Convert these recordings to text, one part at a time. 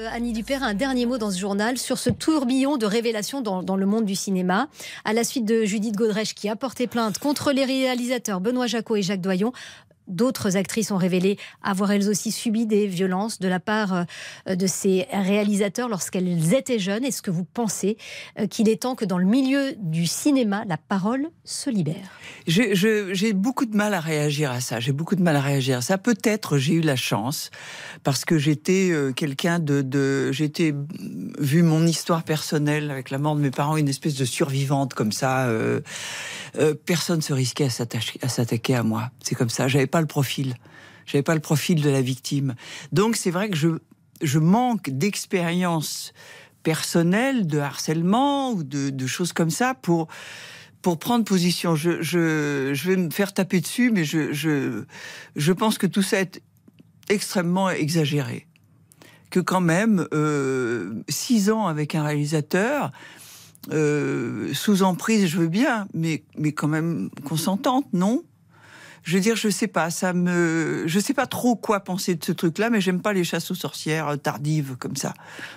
Annie Dupert, un dernier mot dans ce journal sur ce tourbillon de révélations dans le monde du cinéma. À la suite de Judith Godrèche qui a porté plainte contre les réalisateurs Benoît Jacot et Jacques Doyon, d'autres actrices ont révélé avoir elles aussi subi des violences de la part de ces réalisateurs lorsqu'elles étaient jeunes. Est-ce que vous pensez qu'il est temps que dans le milieu du cinéma, la parole se libère ? J'ai beaucoup de mal à réagir à ça. Peut-être j'ai eu la chance parce que j'étais quelqu'un j'étais, vu mon histoire personnelle avec la mort de mes parents, une espèce de survivante comme ça. Personne se risquait à s'attaquer à moi. C'est comme ça. J'avais pas le profil de la victime. Donc c'est vrai que je manque d'expérience personnelle, de harcèlement ou de choses comme ça pour prendre position. Je vais me faire taper dessus, mais je pense que tout ça est extrêmement exagéré. Que quand même, 6 ans avec un réalisateur, sous emprise, je veux bien, mais quand même consentante, non ? Je veux dire, je sais pas trop quoi penser de ce truc-là, mais j'aime pas les chasses aux sorcières tardives comme ça.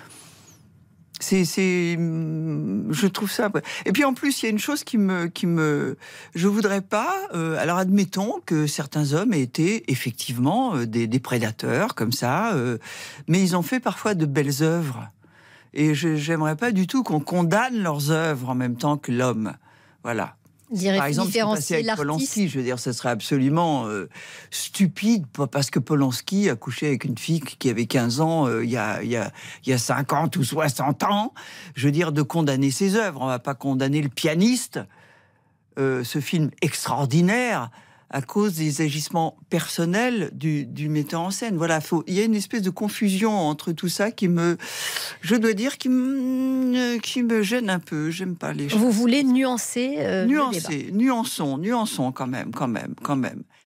Je trouve ça. Et puis en plus, il y a une chose je voudrais pas. Alors admettons que certains hommes aient été effectivement des prédateurs comme ça, mais ils ont fait parfois de belles œuvres. Et j'aimerais pas du tout qu'on condamne leurs œuvres en même temps que l'homme. Voilà. Par exemple, ce qui passait avec Polanski, je veux dire, ce serait absolument stupide, parce que Polanski a couché avec une fille qui avait 15 ans il y a 50 ou 60 ans. Je veux dire, de condamner ses œuvres. On va pas condamner Le Pianiste, ce film extraordinaire, à cause des agissements personnels du metteur en scène. Voilà, il y a une espèce de confusion entre tout ça qui me gêne un peu. J'aime pas les choses. Vous voulez nuancer le débat. Nuançons quand même.